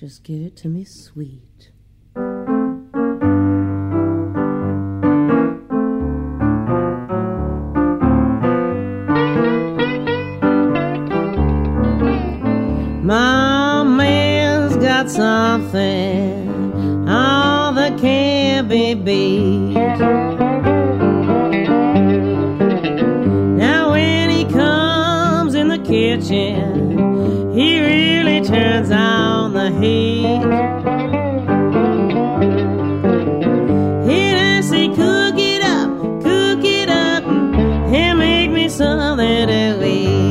Just give it to me sweet. My man's got something, all that can't be beat. Now when he comes in the kitchen, he really turns on the heat. He does say, cook it up, and make me something to eat.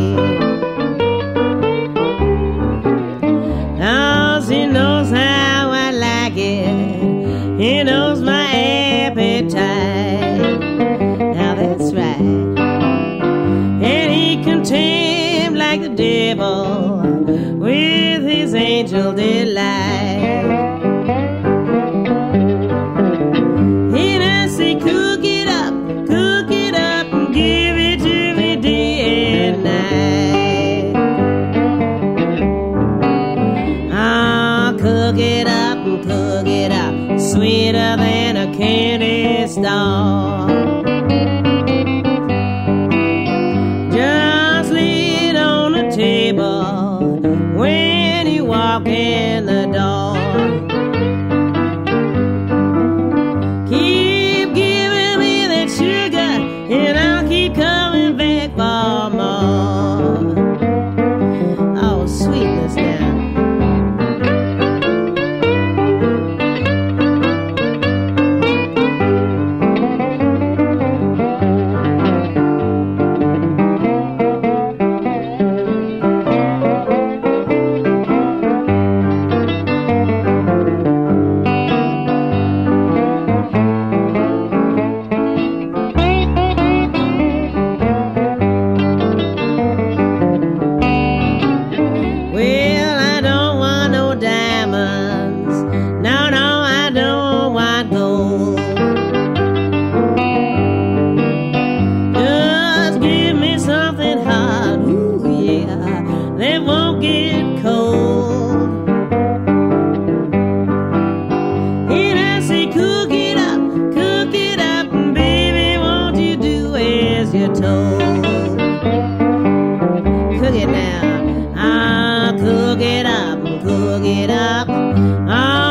He knows how I like it. He knows my appetite. Now that's right. And he can tame like the devil with his angel delight. He does say, cook it up, and give it to me day and night. Cook it up, sweeter than a candy star. Just lay it on the table when you walk in the door. Keep giving me that sugar, and I'll keep coming back for more. Oh, sweetness now. Cook it up,